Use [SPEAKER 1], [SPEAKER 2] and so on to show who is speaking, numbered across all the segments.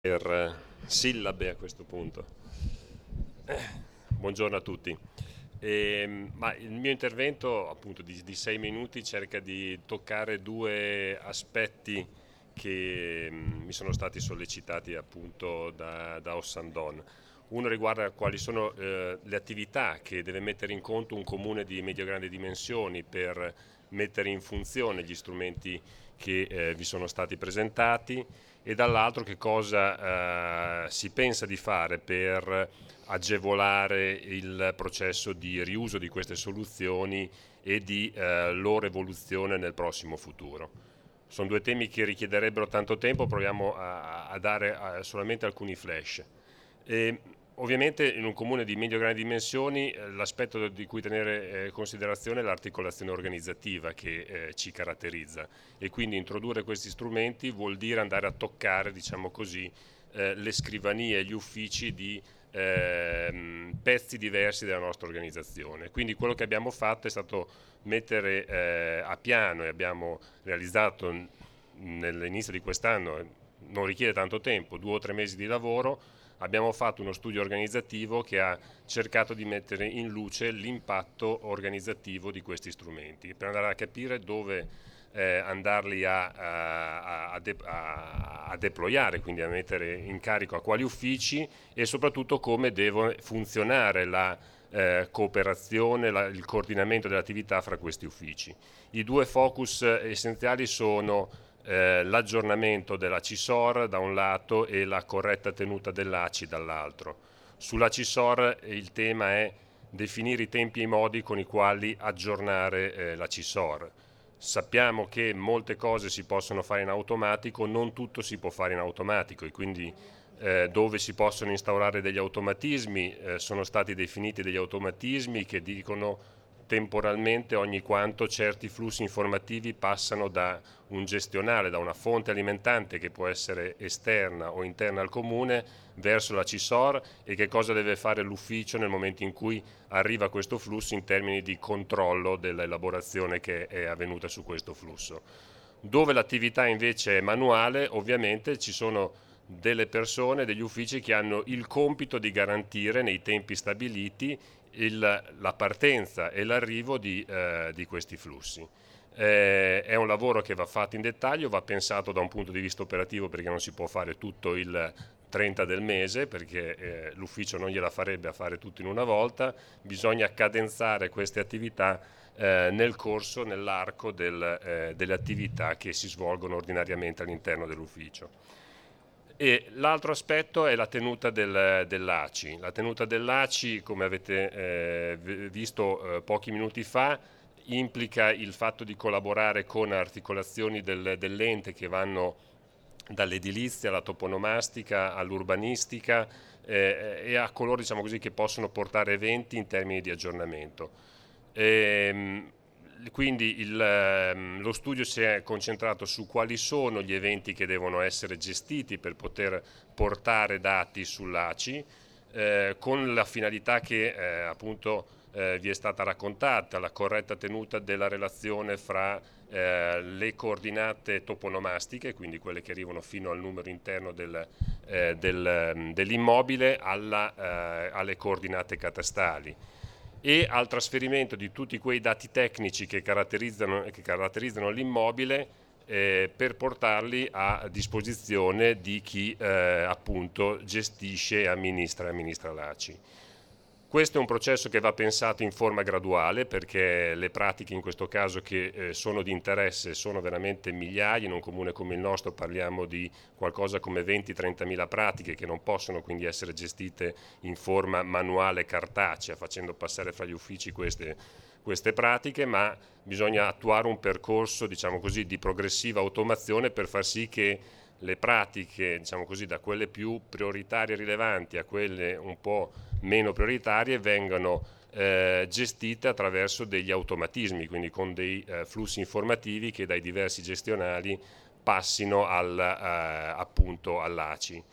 [SPEAKER 1] Per sillabe a questo punto. Buongiorno a tutti. Ma il mio intervento, appunto, di 6 minuti cerca di toccare due aspetti che mi sono stati sollecitati appunto da Ossandon. Uno riguarda quali sono le attività che deve mettere in conto un comune di medio-grandi dimensioni per mettere in funzione gli strumenti che vi sono stati presentati, e dall'altro che cosa si pensa di fare per agevolare il processo di riuso di queste soluzioni e di loro evoluzione nel prossimo futuro. Sono due temi che richiederebbero tanto tempo, proviamo a dare solamente alcuni flash. Ovviamente in un comune di medio-grandi dimensioni l'aspetto di cui tenere considerazione è l'articolazione organizzativa che ci caratterizza, e quindi introdurre questi strumenti vuol dire andare a toccare, diciamo così, le scrivanie e gli uffici di pezzi diversi della nostra organizzazione. Quindi quello che abbiamo fatto è stato mettere a piano, e abbiamo realizzato nell'inizio di quest'anno, non richiede tanto tempo, 2 o 3 mesi di lavoro. Abbiamo fatto uno studio organizzativo che ha cercato di mettere in luce l'impatto organizzativo di questi strumenti, per andare a capire dove andarli a deployare, quindi a mettere in carico a quali uffici, e soprattutto come deve funzionare la cooperazione, il coordinamento dell'attività fra questi uffici. I due focus essenziali sono l'aggiornamento della CISOR da un lato e la corretta tenuta dell'ACI dall'altro. Sulla CISOR il tema è definire i tempi e i modi con i quali aggiornare la CISOR. Sappiamo che molte cose si possono fare in automatico, non tutto si può fare in automatico, e quindi dove si possono instaurare degli automatismi sono stati definiti degli automatismi che dicono temporalmente ogni quanto certi flussi informativi passano da un gestionale, da una fonte alimentante che può essere esterna o interna al comune, verso la CISOR, e che cosa deve fare l'ufficio nel momento in cui arriva questo flusso in termini di controllo dell'elaborazione che è avvenuta su questo flusso. Dove l'attività invece è manuale, ovviamente ci sono delle persone, degli uffici che hanno il compito di garantire nei tempi stabiliti la partenza e l'arrivo di questi flussi. È un lavoro che va fatto in dettaglio, va pensato da un punto di vista operativo, perché non si può fare tutto il 30 del mese, perché l'ufficio non gliela farebbe a fare tutto in una volta. Bisogna cadenzare queste attività nel corso, nell'arco delle attività che si svolgono ordinariamente all'interno dell'ufficio. E l'altro aspetto è la tenuta dell'ACI. La tenuta dell'ACI, come avete visto pochi minuti fa, implica il fatto di collaborare con articolazioni dell'ente che vanno dall'edilizia alla toponomastica all'urbanistica e a coloro, diciamo così, che possono portare eventi in termini di aggiornamento. Quindi lo studio si è concentrato su quali sono gli eventi che devono essere gestiti per poter portare dati sull'ACI, con la finalità che appunto vi è stata raccontata, la corretta tenuta della relazione fra le coordinate toponomastiche, quindi quelle che arrivano fino al numero interno dell'immobile, alle coordinate catastali, e al trasferimento di tutti quei dati tecnici che caratterizzano l'immobile per portarli a disposizione di chi appunto gestisce e amministra l'ACI. Questo è un processo che va pensato in forma graduale, perché le pratiche in questo caso che sono di interesse sono veramente migliaia. In un comune come il nostro parliamo di qualcosa come 20-30 mila pratiche che non possono quindi essere gestite in forma manuale cartacea, facendo passare fra gli uffici queste pratiche, ma bisogna attuare un percorso, diciamo così, di progressiva automazione per far sì che le pratiche, diciamo così, da quelle più prioritarie e rilevanti a quelle un po' meno prioritarie, vengano gestite attraverso degli automatismi, quindi con dei flussi informativi che dai diversi gestionali passino appunto all'ACI.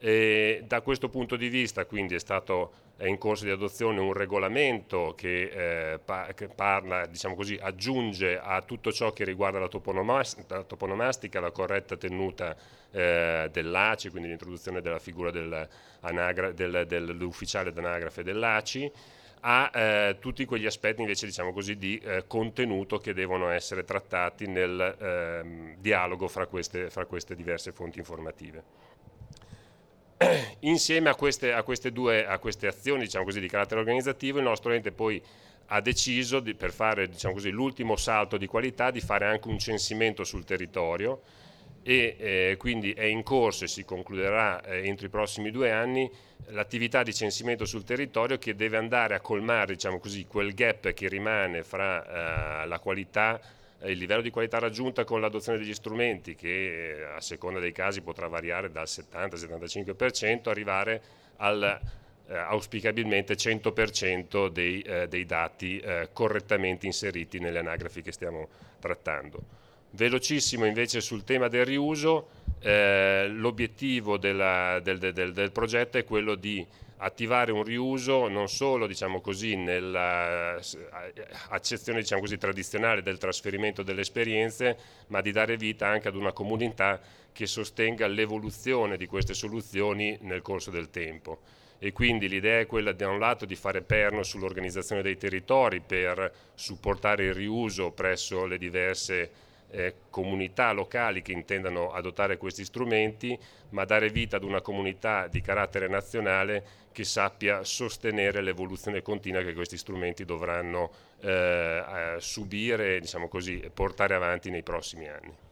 [SPEAKER 1] E da questo punto di vista quindi è in corso di adozione un regolamento che parla, diciamo così, aggiunge a tutto ciò che riguarda la toponomastica la corretta tenuta dell'ACI, quindi l'introduzione della figura dell'ufficiale d'anagrafe dell'ACI, a tutti quegli aspetti invece, diciamo così, di contenuto che devono essere trattati nel dialogo fra queste diverse fonti informative. Insieme a queste azioni, diciamo così, di carattere organizzativo, il nostro ente poi ha deciso per fare, diciamo così, l'ultimo salto di qualità, di fare anche un censimento sul territorio, e quindi è in corso e si concluderà entro i prossimi 2 anni l'attività di censimento sul territorio, che deve andare a colmare, diciamo così, quel gap che rimane fra la qualità, il livello di qualità raggiunta con l'adozione degli strumenti, che a seconda dei casi potrà variare dal 70-75%, arrivare al auspicabilmente 100% dei dati correttamente inseriti nelle anagrafi che stiamo trattando. Velocissimo invece sul tema del riuso, l'obiettivo del progetto è quello di attivare un riuso non solo, diciamo così, nell'accezione, diciamo così, tradizionale del trasferimento delle esperienze, ma di dare vita anche ad una comunità che sostenga l'evoluzione di queste soluzioni nel corso del tempo. E quindi l'idea è quella, da un lato, di fare perno sull'organizzazione dei territori per supportare il riuso presso le diverse comunità locali che intendano adottare questi strumenti, ma dare vita ad una comunità di carattere nazionale che sappia sostenere l'evoluzione continua che questi strumenti dovranno subire, diciamo così, e portare avanti nei prossimi anni.